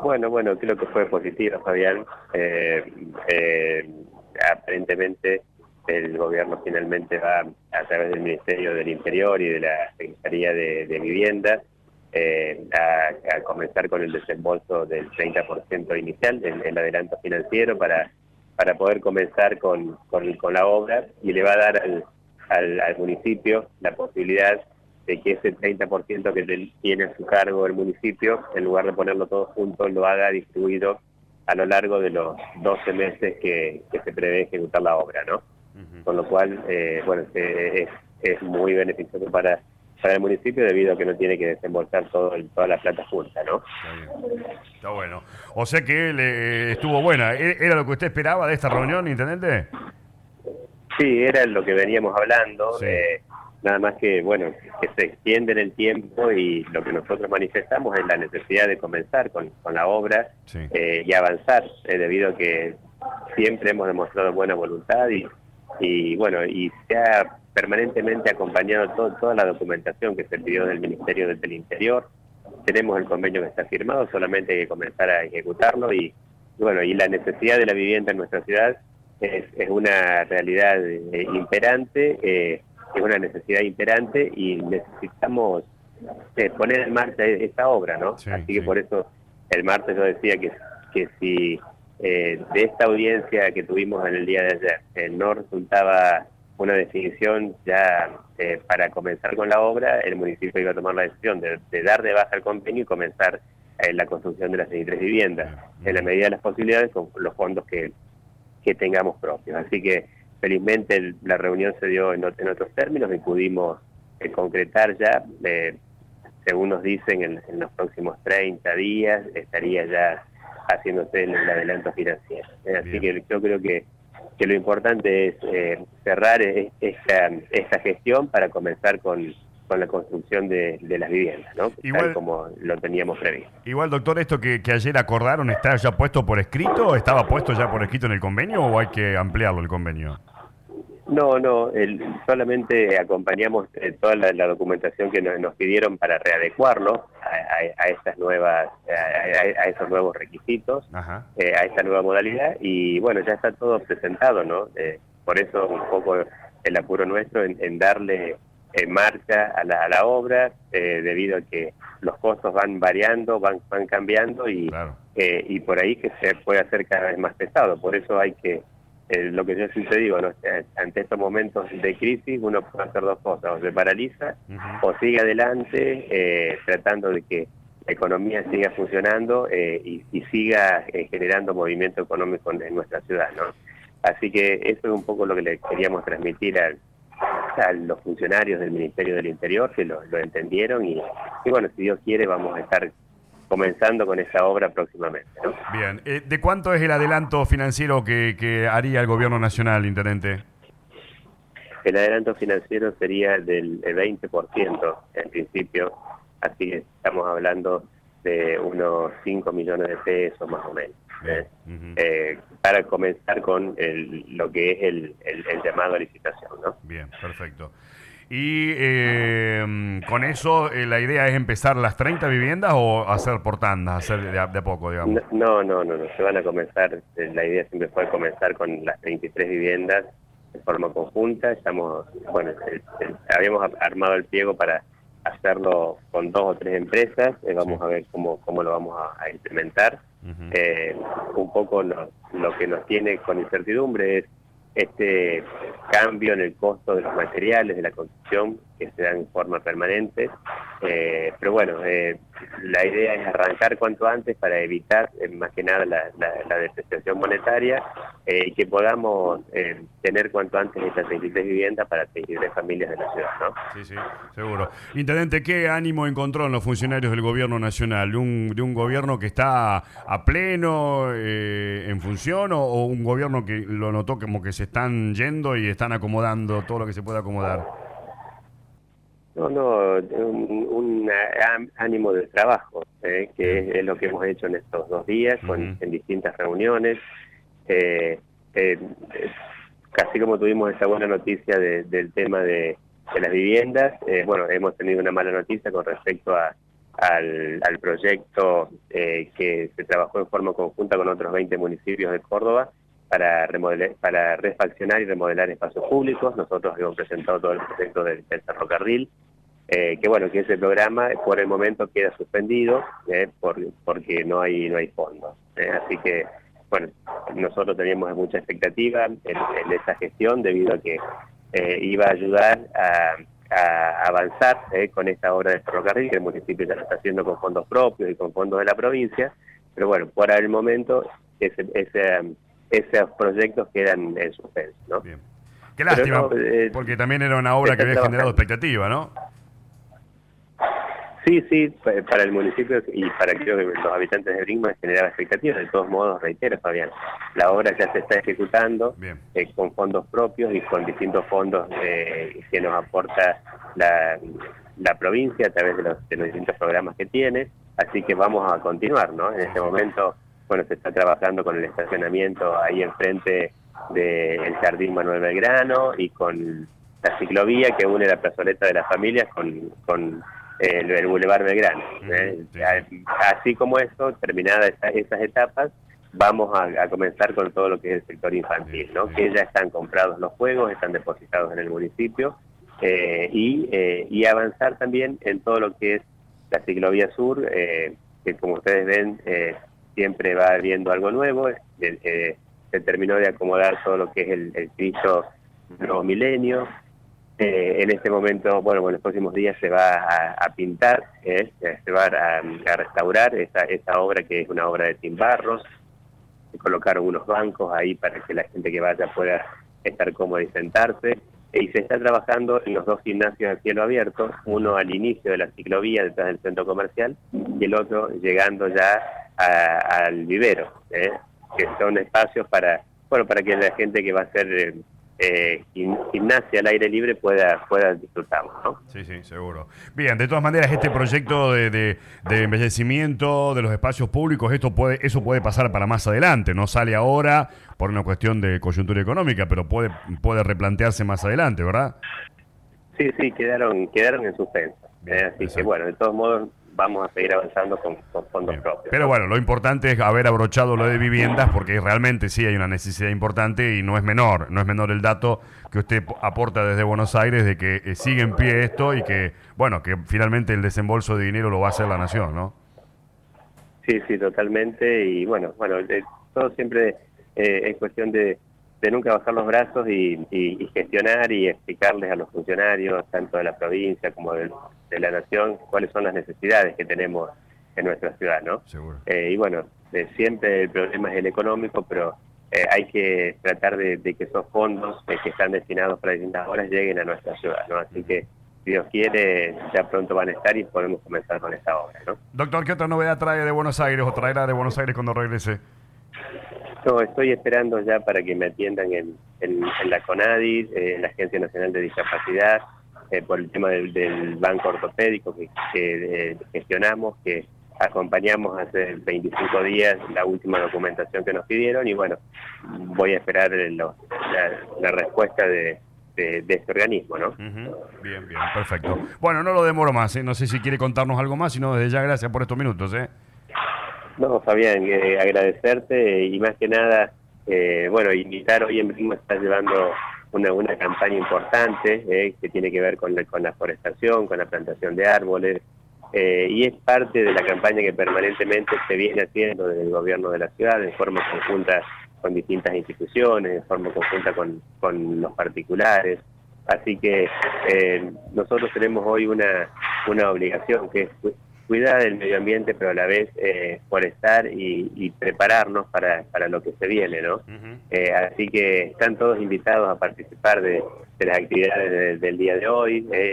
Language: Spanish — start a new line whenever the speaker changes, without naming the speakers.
Bueno, creo que fue positivo, Fabián. Aparentemente el gobierno finalmente va a través del Ministerio del Interior y de la Secretaría de Vivienda a comenzar con el desembolso del 30% inicial, el adelanto financiero para poder comenzar con la obra, y le va a dar al municipio la posibilidad de que ese 30% que tiene a su cargo el municipio, en lugar de ponerlo todo junto, lo haga distribuido a lo largo de los 12 meses que se prevé ejecutar la obra, ¿no? Con lo cual, es muy beneficioso para el municipio, debido a que no tiene que desembolsar toda la plata junta, ¿no?
Está bien. Está bueno. O sea que estuvo buena. ¿Era lo que usted esperaba de esta reunión, intendente?
Sí, era lo que veníamos hablando,
Sí.
nada más que, bueno, que se extiende en el tiempo, y lo que nosotros manifestamos es la necesidad de comenzar con la obra,
Sí.
y avanzar, debido a que siempre hemos demostrado buena voluntad y se ha permanentemente acompañado toda la documentación que se pidió del Ministerio del Interior. Tenemos el convenio que está firmado, solamente hay que comenzar a ejecutarlo, y la necesidad de la vivienda en nuestra ciudad es una realidad imperante, es una necesidad imperante, y necesitamos poner en marcha esta obra, ¿no?
Sí,
Así que
sí.
por eso el martes yo decía que si de esta audiencia que tuvimos en el día de ayer no resultaba una definición ya para comenzar con la obra, el municipio iba a tomar la decisión de dar de baja el convenio y comenzar la construcción de las 63 viviendas, en la medida de las posibilidades, con los fondos que tengamos propios. Así que felizmente la reunión se dio en otros términos, y pudimos concretar ya, según nos dicen, en los próximos 30 días estaría ya haciéndose el adelanto financiero. Así
Bien.
que yo creo que lo importante es cerrar esta gestión para comenzar con la construcción de las viviendas, ¿no? Tal
Igual,
como lo teníamos previsto.
igual, doctor, esto que ayer acordaron, ¿está ya puesto por escrito? ¿Estaba puesto ya por escrito en el convenio o hay que ampliarlo el convenio?
No, solamente acompañamos toda la documentación que nos pidieron para readecuarlo a estas nuevas, a esos nuevos requisitos,
Ajá.
a esta nueva modalidad, y bueno, ya está todo presentado, ¿no? Por eso un poco el apuro nuestro en darle marcha a la obra, debido a que los costos van variando, van cambiando,
Claro.
y por ahí que se puede hacer cada vez más pesado. Por eso hay que lo que yo siempre digo, ¿no? Ante estos momentos de crisis uno puede hacer dos cosas: o se paraliza o sigue adelante, tratando de que la economía siga funcionando, y siga generando movimiento económico en nuestra ciudad, ¿no? Así que eso es un poco lo que le queríamos transmitir a los funcionarios del Ministerio del Interior, que lo entendieron, y bueno, si Dios quiere vamos a estar comenzando con esa obra próximamente, ¿no?
Bien. ¿De cuánto es el adelanto financiero que haría el gobierno nacional, intendente?
El adelanto financiero sería del 20% en principio, así que estamos hablando de unos 5 millones de pesos más o menos, para comenzar con lo que es el llamado a licitación, ¿no?
Bien, perfecto. Y con eso, ¿la idea es empezar las 30 viviendas o hacer por tandas, hacer de a poco, digamos?
No, se van a comenzar, la idea siempre fue comenzar con las 33 viviendas de forma conjunta. Habíamos armado el pliego para hacerlo con 2 o 3 empresas, vamos
Sí.
a ver cómo lo vamos a implementar. Un poco lo que nos tiene con incertidumbre es este cambio en el costo de los materiales de la construcción, que se da en forma permanente, pero bueno, la idea es arrancar cuanto antes para evitar más que nada la depreciación monetaria, y que podamos tener cuanto antes estas 33 viviendas para 33 familias de la ciudad, ¿no?
Sí, seguro. Intendente, ¿qué ánimo encontró en los funcionarios del gobierno nacional? ¿De un gobierno que está a pleno en función o un gobierno que lo notó como que se están yendo y están acomodando todo lo que se puede acomodar?
No, un ánimo de trabajo, que es lo que hemos hecho en estos 2 días, en distintas reuniones. Eh, eh, Casi como tuvimos esa buena noticia del tema de las viviendas, hemos tenido una mala noticia con respecto a al proyecto que se trabajó en forma conjunta con otros 20 municipios de Córdoba para refaccionar y remodelar espacios públicos. Nosotros hemos presentado todo el proyecto del ferrocarril, que bueno, que ese programa por el momento queda suspendido porque no hay fondos. Así que, bueno, nosotros teníamos mucha expectativa en esa gestión debido a que iba a ayudar a avanzar con esta obra del ferrocarril, que el municipio ya lo está haciendo con fondos propios y con fondos de la provincia, pero bueno, por el momento esos proyectos quedan en suspenso, ¿no?
Bien. Qué lástima, porque también era una obra que había generado expectativa, ¿no?
Sí, para el municipio y para creo que los habitantes de Brinkmann generaba expectativas. De todos modos, reitero, Fabián, la obra ya se está ejecutando con fondos propios y con distintos fondos que nos aporta la provincia a través de los distintos programas que tiene, así que vamos a continuar, ¿no? En este momento, bueno, se está trabajando con el estacionamiento ahí enfrente del Jardín Manuel Belgrano y con la ciclovía que une la plazoleta de las familias con el Boulevard Belgrano. Así como eso, terminadas esas etapas, vamos a comenzar con todo lo que es el sector infantil, ¿no? Que ya están comprados los juegos, están depositados en el municipio, y avanzar también en todo lo que es la ciclovía sur, que como ustedes ven, siempre va viendo algo nuevo. Se terminó de acomodar todo lo que es el Cristo Nuevo Milenio. En este momento, bueno, en los próximos días se va a pintar, se va a restaurar esa obra, que es una obra de Tim Barros. Se colocaron unos bancos ahí para que la gente que vaya pueda estar cómoda y sentarse. Y se está trabajando en los dos gimnasios a cielo abierto, uno al inicio de la ciclovía detrás del centro comercial y el otro llegando ya al vivero, que son espacios para que la gente que va a hacer gimnasia al aire libre pueda disfrutarlo, ¿no?
Sí, seguro. Bien, de todas maneras, este proyecto de embellecimiento de los espacios públicos, eso puede pasar para más adelante, no sale ahora por una cuestión de coyuntura económica, pero puede replantearse más adelante, ¿verdad?
Sí, quedaron en suspenso. Así que bueno, de todos modos vamos a seguir avanzando con fondos propios.
Pero bueno, lo importante es haber abrochado lo de viviendas, porque realmente sí hay una necesidad importante y no es menor el dato que usted aporta desde Buenos Aires de que sigue en pie esto y que, bueno, que finalmente el desembolso de dinero lo va a hacer la nación, ¿no?
Sí, totalmente. Y bueno, todo siempre es cuestión de nunca bajar los brazos y gestionar y explicarles a los funcionarios, tanto de la provincia como de la nación, cuáles son las necesidades que tenemos en nuestra ciudad, ¿no?
Seguro.
Y bueno, siempre el problema es el económico, pero hay que tratar de que esos fondos que están destinados para distintas obras lleguen a nuestra ciudad, ¿no? Así que, si Dios quiere, ya pronto van a estar y podemos comenzar con esta obra, ¿no?
Doctor, ¿qué otra novedad trae de Buenos Aires o traerá de Buenos Aires cuando regrese?
No, estoy esperando ya para que me atiendan en la CONADI, en la Agencia Nacional de Discapacidad, por el tema del banco ortopédico que gestionamos, que acompañamos hace 25 días la última documentación que nos pidieron y bueno, voy a esperar la respuesta de este organismo, ¿no?
Bien, perfecto. Bueno, no lo demoro más, no sé si quiere contarnos algo más, sino desde ya gracias por estos minutos,
No, Fabián, agradecerte y más que nada, invitar. Hoy en Brinkmann está llevando una campaña importante que tiene que ver con la forestación, con la plantación de árboles, y es parte de la campaña que permanentemente se viene haciendo desde el gobierno de la ciudad en forma conjunta con distintas instituciones, en forma conjunta con los particulares. Así que nosotros tenemos hoy una obligación que es cuidar del medio ambiente, pero a la vez forestar y prepararnos para lo que se viene, ¿no? Así que están todos invitados a participar de las actividades del día de hoy.